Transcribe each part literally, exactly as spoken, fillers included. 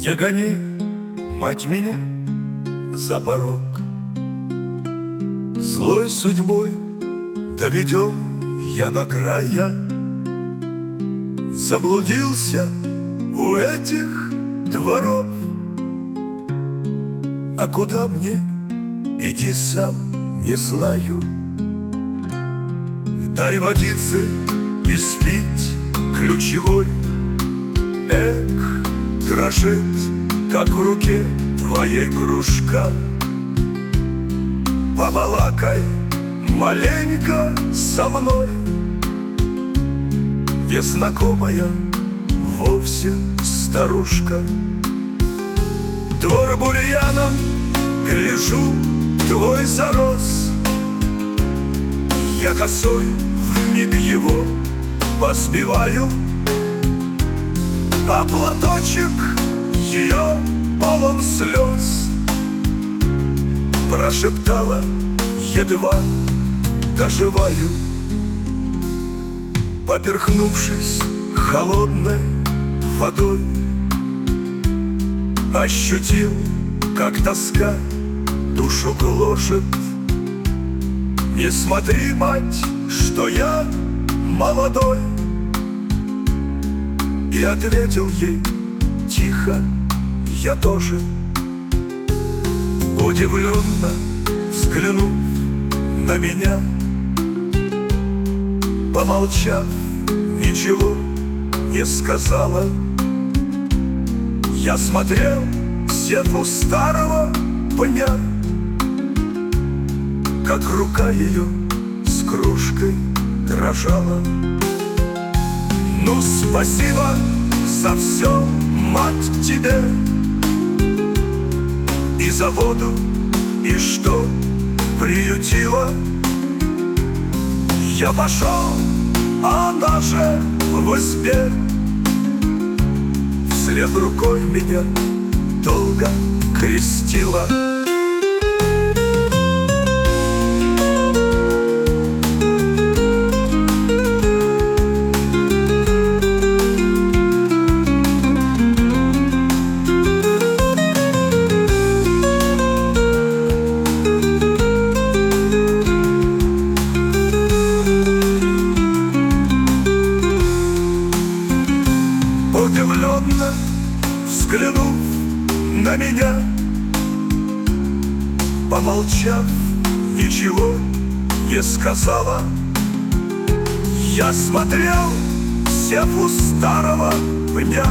Не гони, мать, меня за порог. Злой судьбой доведен я до края. Заблудился у этих дворов. А куда мне идти, сам не знаю. Дай водицы и спить ключевой. Эх, дрожит, как в руке твоей кружка. Побалакай маленько со мной. Ведь знакомая вовсе старушка. Двор бурьяном гляжу, твой зарос. Я косой вмиг его поспеваю, а платочек ее полон слез. Прошептала, едва доживаю. Поперхнувшись холодной водой, ощутил, как тоска душу гложет. Не смотри, мать, что я молодой. И ответил ей тихо я тоже, удивленно взглянув на меня. Помолчав, ничего не сказала. Я смотрел в сетву старого пня, как рука ее с кружкой дрожала. Ну, спасибо за все, мать, тебе, и за воду, и что приютила. Я пошел, а она же в избе вслед рукой меня долго крестила. Удивленно взглянув на меня, помолчав, ничего не сказала. Я смотрел в сетву старого пня,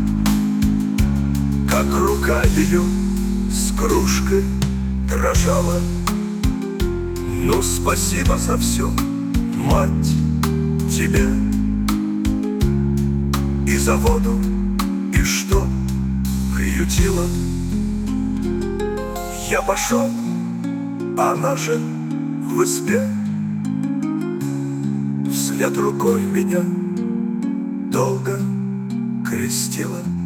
как рука ее с кружкой дрожала. Ну, спасибо за все, мать, тебе, и за воду, и что приютила. Я пошел, а она же в избе вслед рукой меня долго крестила.